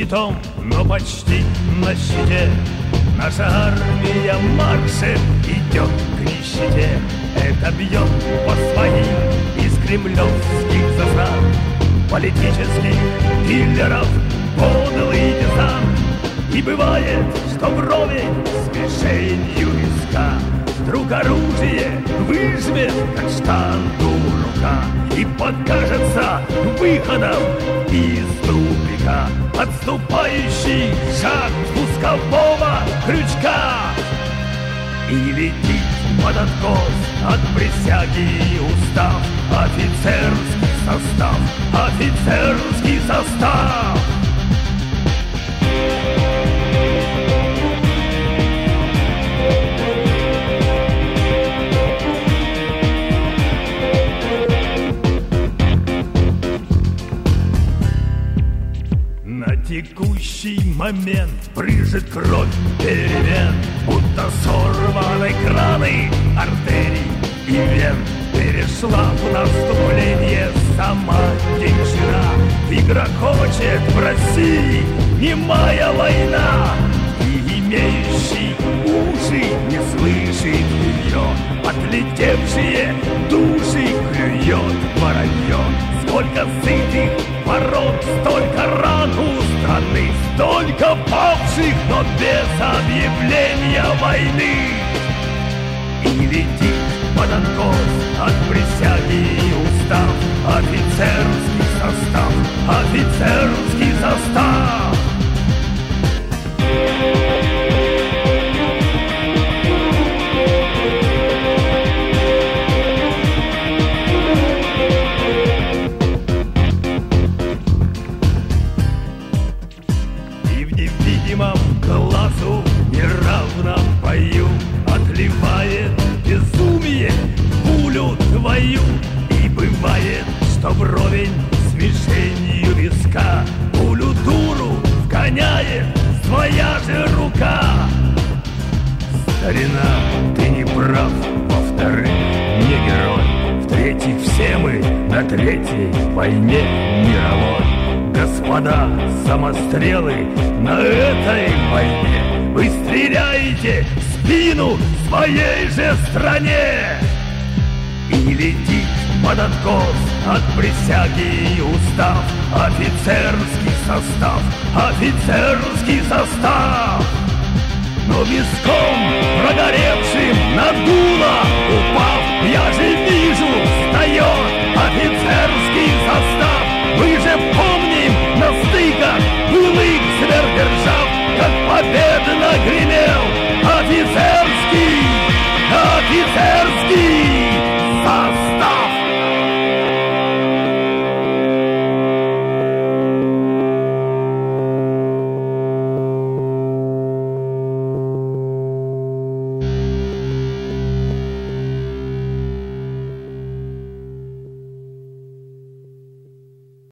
щитом, но почти на щите. Наша армия маршем идет к нищете. Это бьет по своим из кремлевских засад, политических дилеров подлый десант. И бывает, что вровень с мишенью виска вдруг оружие выжмет, как штангу рука, и покажется выходом из тупика отступающий шаг спускового крючка. И летит под откос от присяги устав, офицерский состав, офицерский состав. Текущий момент брызжет кровь перемен, будто сорваны краны артерий и вен. Перешла в наступление сама тишина, и грохочет в России немая война. И имеющий уши не слышит ее, отлетевшие души клюет воронье. Сколько сытых ворот, столько ран у страны, столько павших, но без объявления войны. И летит под откос от присяги устав, офицерский состав, офицерский состав. Глазу неравном бою отливает безумие пулю твою. И бывает, что вровень с мишенью виска пулю дуру вгоняет твоя же рука. Старина, ты не прав, во-вторых, не герой, в-третьих, все мы на третьей войне мировой. Господа самострелы, на этой войне вы стреляете в спину своей же стране. И летит под откос от присяги устав, офицерский состав, офицерский состав. Но виском прогоревшим над дуло упав, я же вижу